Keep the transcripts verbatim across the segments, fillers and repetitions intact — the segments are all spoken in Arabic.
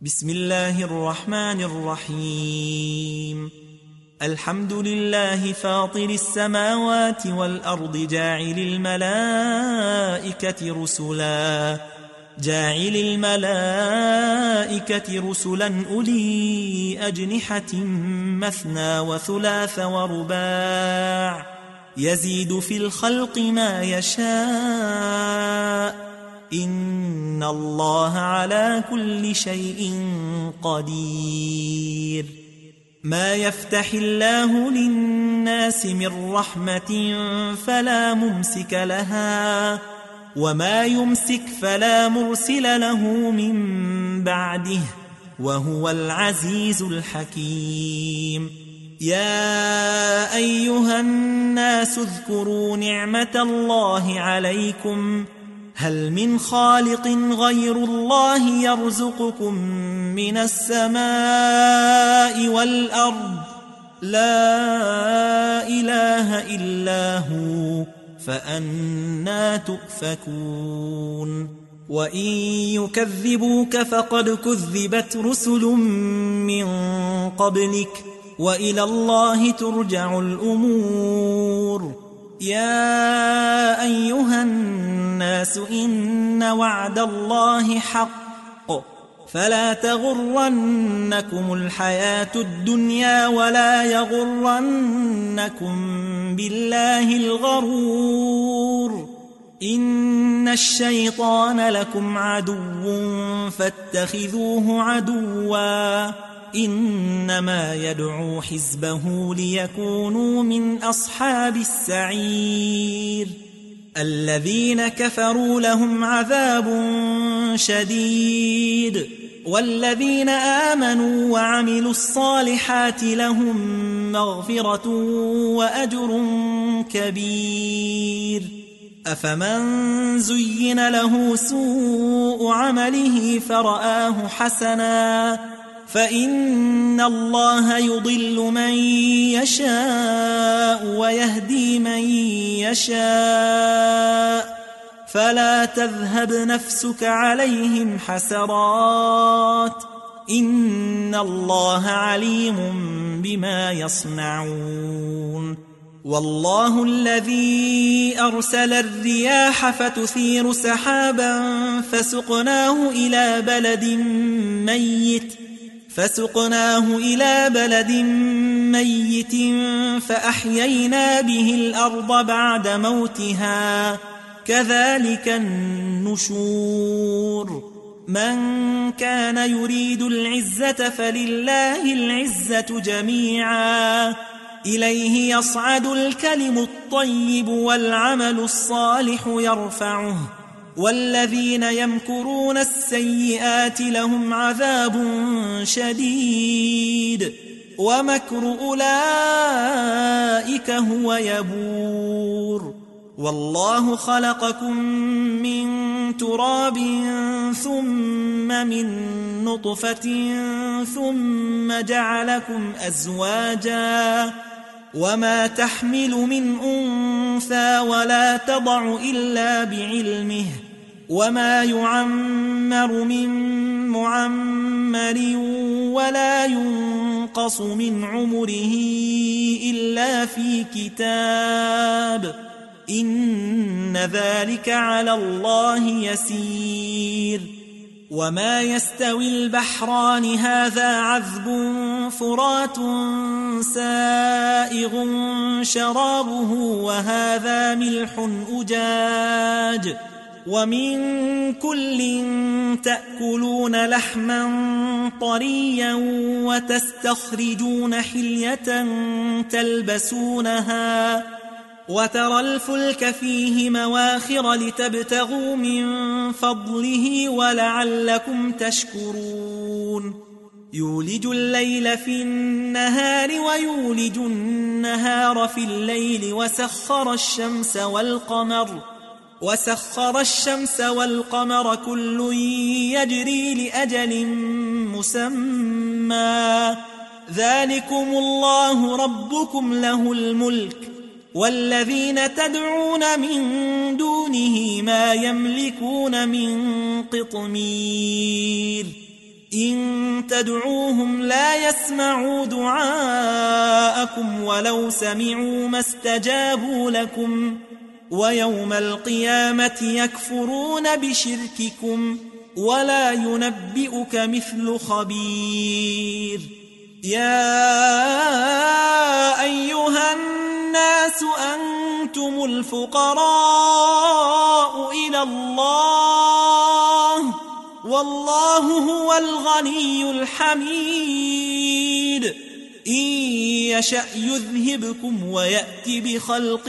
بسم الله الرحمن الرحيم. الحمد لله فاطر السماوات والأرض جاعل الملائكة رسلا جاعل الملائكة رسلا أولي أجنحة مثنى وثلاث ورباع يزيد في الخلق ما يشاء إن الله على كل شيء قدير. ما يفتح الله للناس من رحمة فلا ممسك لها وما يمسك فلا مرسل له من بعده وهو العزيز الحكيم. يا أيها الناس اذكروا نعمة الله عليكم هل من خالق غير الله يرزقكم من السماء والأرض لا إله إلا هو فأنى تؤفكون. وإن يكذبوك فقد كذبت رسل من قبلك وإلى الله ترجع الأمور. يا أيها الناس إن وعد الله حق فلا تغرنكم الحياة الدنيا ولا يغرنكم بالله الغرور. إن الشيطان لكم عدو فاتخذوه عدوا إنما يدعو حزبه ليكونوا من أصحاب السعير. الذين كفروا لهم عذاب شديد والذين آمنوا وعملوا الصالحات لهم مغفرة وأجر كبير. أفمن زين له سوء عمله فرآه حسنا فإن الله يضل من يشاء ويهدي من يشاء فلا تذهب نفسك عليهم حسرات إن الله عليم بما يصنعون. والله الذي أرسل الرياح فتثير سحابا فسقناه إلى بلد ميت فسقناه إلى بلد ميت فأحيينا به الأرض بعد موتها كذلك النشور. من كان يريد العزة فلله العزة جميعا إليه يصعد الكلم الطيب والعمل الصالح يرفعه والذين يمكرون السيئات لهم عذاب شديد ومكر أولئك هو يبور. والله خلقكم من تراب ثم من نطفة ثم جعلكم أزواجا وما تحمل من أنثى ولا تضع إلا بعلمه وما يعمر من معمر ولا ينقص من عمره إلا في كتاب إن ذلك على الله يسير. وما يستوي البحران هذا عذب فرات سائغ شرابه وهذا ملح أجاج ومن كل تأكلون لحما طريا وتستخرجون حلية تلبسونها وترى الفلك فيه مواخر لتبتغوا من فضله ولعلكم تشكرون. يولج الليل في النهار ويولج النهار في الليل وسخر الشمس والقمر وسخر الشمس والقمر كل يجري لأجل مسمى ذلكم الله ربكم له الملك والذين تدعون من دونه ما يملكون من قطمير إن تدعوهم لا يسمعوا دعاءكم ولو سمعوا ما استجابوا لكم ويوم القيامة يكفرون بشرككم ولا ينبئك مثل خبير. يا أيها الناس أنتم الفقراء إلى الله والله هو الغني الحميد. إن يشأ يذهبكم ويأتي بخلق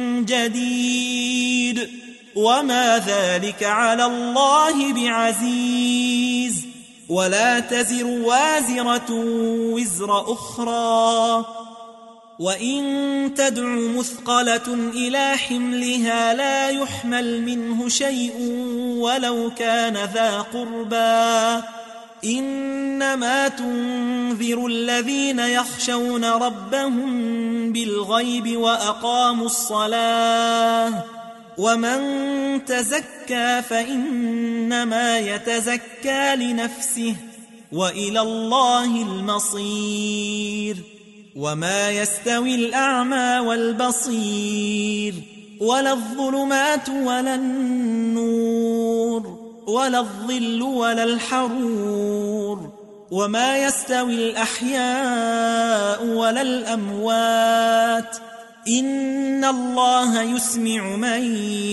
جديد وما ذلك على الله بعزيز. ولا تزر وازرة وزر أخرى وإن تدع مثقلة إلى حملها لا يحمل منه شيء ولو كان ذا قربى. إنما تنذر الذين يخشون ربهم بالغيب وأقاموا الصلاة ومن تزكى فإنما يتزكى لنفسه وإلى الله المصير. وما يستوي الأعمى والبصير ولا الظلمات ولا النور ولا الظل ولا الحرور وما يستوي الأحياء ولا الأموات إن الله يسمع من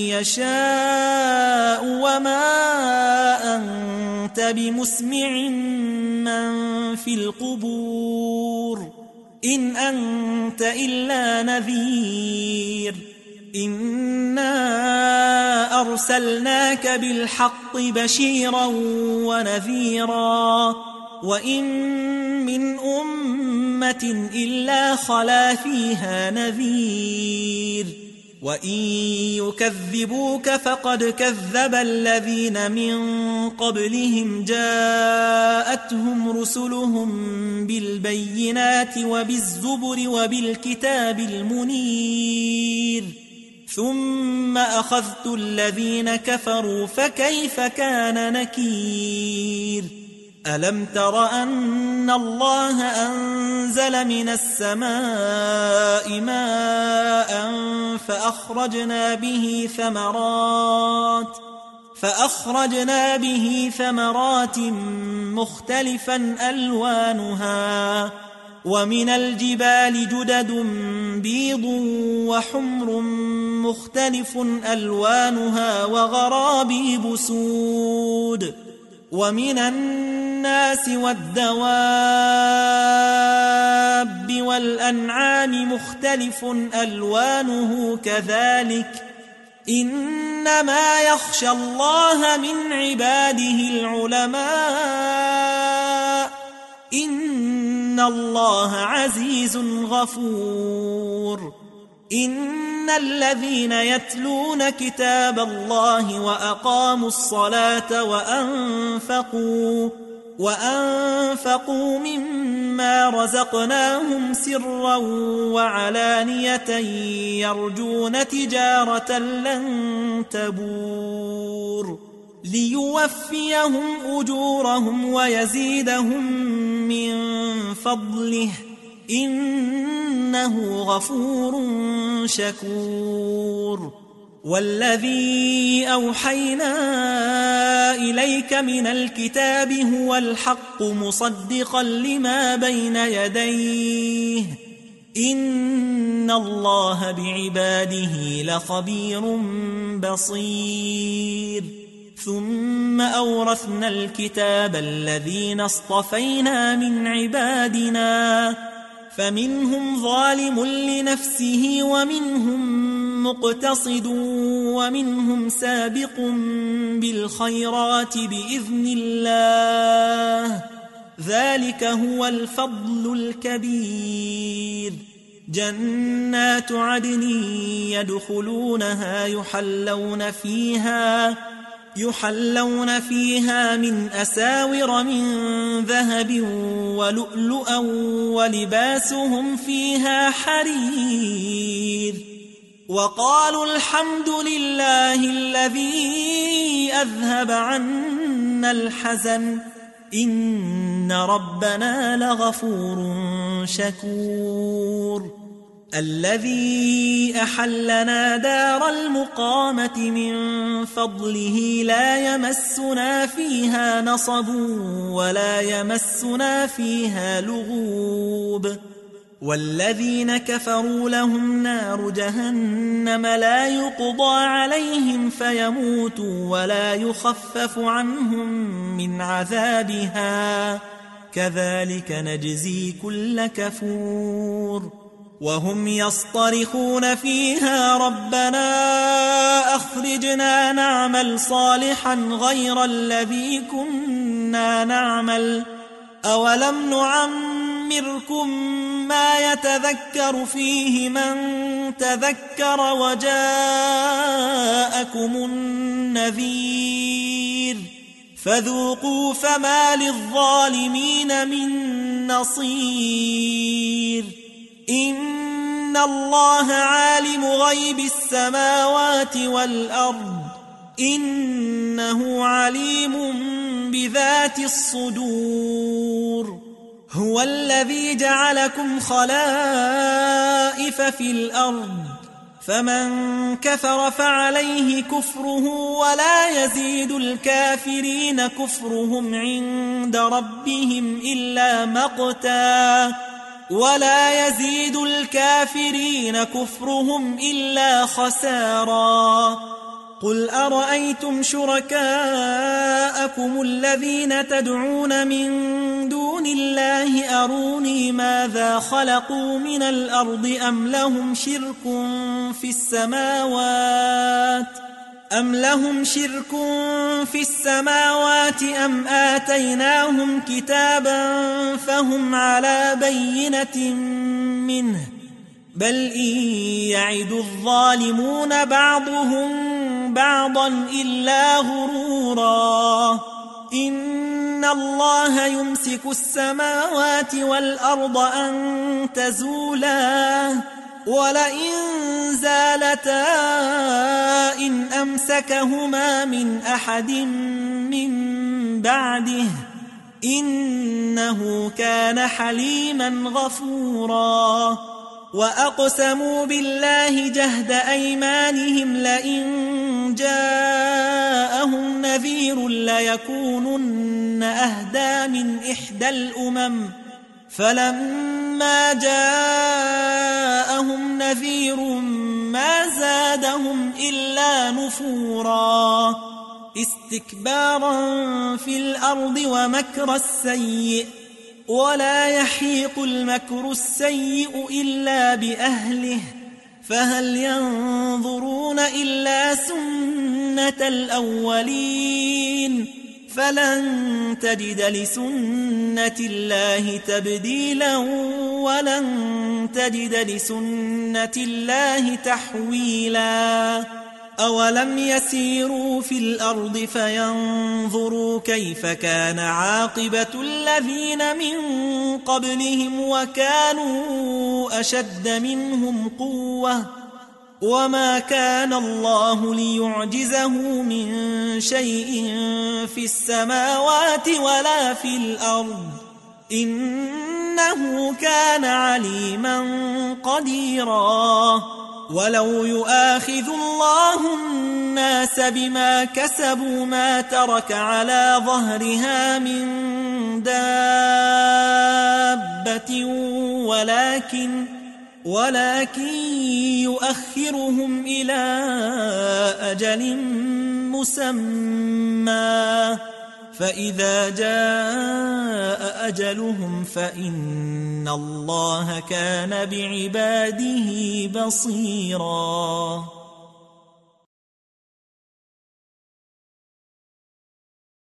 يشاء وما أنت بمسمع من في القبور إن أنت إلا نذير. إنا أرسلناك بالحق بشيرا ونذيرا وإن من أمة إلا خلا فيها نذير. وإن يكذبوك فقد كذب الذين من قبلهم جاءتهم رسلهم بالبينات وبالزبر وبالكتاب المنير ثم أخذت الذين كفروا فكيف كان نكير. ألم تر أن الله أنزل من السماء ماء فأخرجنا به ثمرات فأخرجنا به ثمرات مختلفا ألوانها ومن الجبال جدد بيض وحمر مختلف ألوانها وغرابيب سود ومن الناس والدواب والأنعام مختلف ألوانه كذلك إنما يخشى الله من عباده العلماء إن الله عزيز غفور. إن الذين يتلون كتاب الله وأقاموا الصلاة وأنفقوا وأنفقوا مما رزقناهم سرا وعلانية يرجون تجارة لن تبور ليوفيهم أجورهم ويزيدهم من فضله إنه غفور شكور. والذي أوحينا إليك من الكتاب هو الحق مصدقا لما بين يديه إن الله بعباده لخبير بصير. ثم أورثنا الكتاب الذين اصطفينا من عبادنا فمنهم ظالم لنفسه ومنهم مقتصد ومنهم سابق بالخيرات بإذن الله ذلك هو الفضل الكبير. جنات عدن يدخلونها يحلون فيها يحلون فيها من أساور من ذهب ولؤلؤا ولباسهم فيها حرير. وقالوا الحمد لله الذي أذهب عنا الحزن إن ربنا لغفور شكور الذي أحلنا دار المقامة من فضله لا يمسنا فيها نصب ولا يمسنا فيها لغوب والذين كفروا لهم نار جهنم لا يقضى عليهم فيموتوا ولا يخفف عنهم من عذابها كذلك نجزي كل كفور وهم يصطرخون فيها ربنا أخرجنا نعمل صالحا غير الذي كنا نعمل أولم نعمركم ما يتذكر فيه من تذكر وجاءكم النذير فذوقوا فما للظالمين من نصير إن الله عالم غيب السماوات والأرض إنه عليم بذات الصدور هو الذي جعلكم خلائف في الأرض فمن كفر فعليه كفره ولا يزيد الكافرين كفرهم عند ربهم إلا مقتا ولا يزيد الكافرين كفرهم إلا خسارا قل أرأيتم شركاءكم الذين تدعون من دون الله أروني ماذا خلقوا من الأرض أم لهم شرك في السماوات أم لهم شرك في السماوات أم آتيناهم كتابا فهم على بينة منه بل إن يعد الظالمون بعضهم بعضا إلا غرورا إن الله يمسك السماوات والأرض أن تزولا ولئن زالتا إن أمسكهما من أحد من بعده إنه كان حليما غفورا وأقسموا بالله جهد أيمانهم لئن جاءهم نذير ليكونن أهدى من إحدى الأمم فلما جاءهم نذير ما زادهم إلا نفورا استكبارا في الأرض ومكر السيء ولا يحيق المكر السيء إلا بأهله فهل ينظرون إلا سنة الأولين فلن تجد لسنة الله تبديلا ولن تجد لسنة الله تحويلا أولم يسيروا في الأرض فينظروا كيف كان عاقبة الذين من قبلهم وكانوا أشد منهم قوة وما كان الله ليعجزه من شيء في السماوات ولا في الأرض إنه كان عليما قديرا ولو يؤاخذ الله الناس بما كسبوا ما ترك على ظهرها من دابة ولكن ولكن يؤخرهم إلى أجل مسمى فإذا جاء أجلهم فإن الله كان بعباده بصيراً